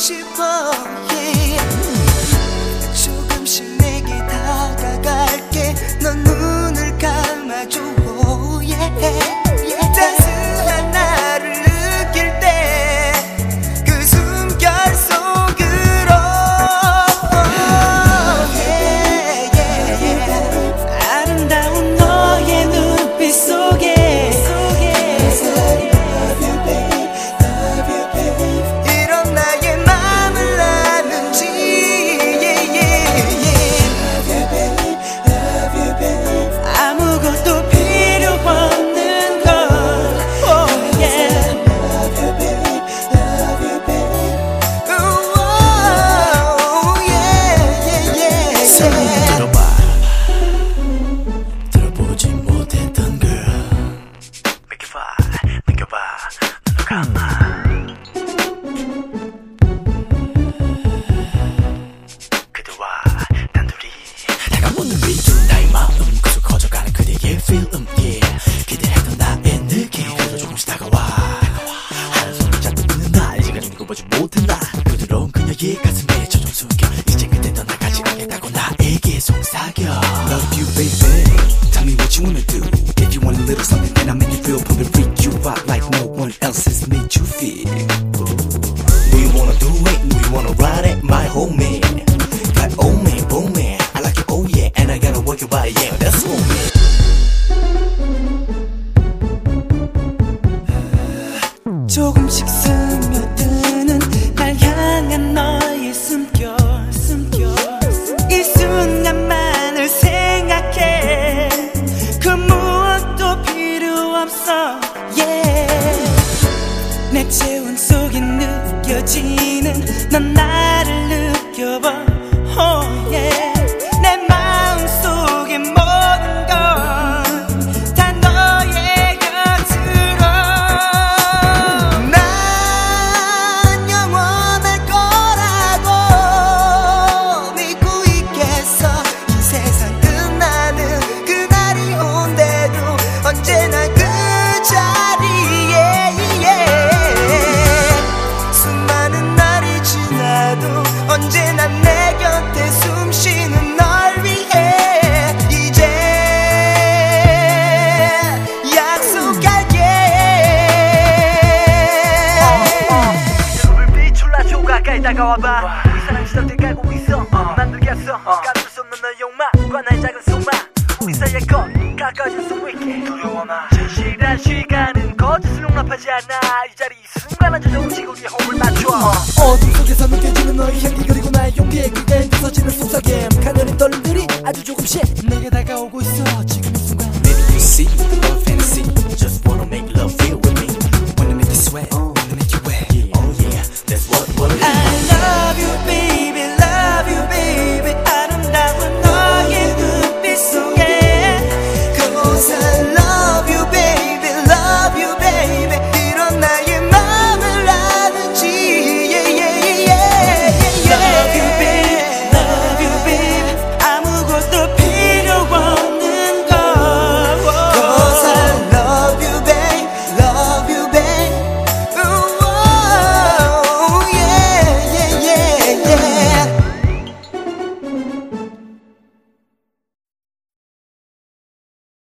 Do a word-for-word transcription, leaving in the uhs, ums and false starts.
싶어 yeah. 조금씩 내게 다가갈게 넌 눈을 감아줘 yeah. yeah. 따스한 나를 느낄 때 그 숨결 속으로 yeah, yeah, yeah. 아름다운 너의 눈빛 속에 그대와 단둘이 다가오는 리듬 나의 마음 계속 커져가는 그대의 film yeah. 기대했던 나의 느낌 그래도 조금씩 다가와 한 손을 잡고 있는 나 이제 가진 거 보지 못한 나 부드러운 그녀의 가슴에 저좀 숙여 이제 그대 떠나가지 않겠다고 나에게 속삭여 Love you baby Tell me what you wanna do If you want a little something then I'll make you feel Probably freak you out like no one else has made you feel Do you wanna do it? Do you wanna ride it? My homie Like oh man, boom man I like it oh yeah And I gotta work your body yeah That's for me 조금씩 스며드는 날 향한 너의 숨결 숨결 이 순간만을 생각해 그 무엇도 필요 없어 yeah. 내 체온 속에 느껴지는 넌 나를 느껴봐 oh yeah. 내 마음 속의 모든 건 다 너의 곁으로 난 영원할 거라고 믿고 있겠어 이 세상 끝나는 그날이 온대도 언제나 그 자리에 yeah. 수많은 날이 지나도 언제나 내 곁에 숨쉬는 널 위해 이제 약속할게 눈을 비출라줘 가까이 다가와봐 우리 사랑 시절 때 가고 있어 만들겠어 감출 수 없는 너의 욕망과 나의 작은 소망 우리 사이의 거리 가까워질 수 있게 두려워마 진실한 시간은 거짓을 용납하지 않아 이 자리 이 순간 아주 조금씩 우리의 호흡을 맞춰 어둠 속에서 느껴지는 너의 향기 그리고 나의 용기 그게 부서지는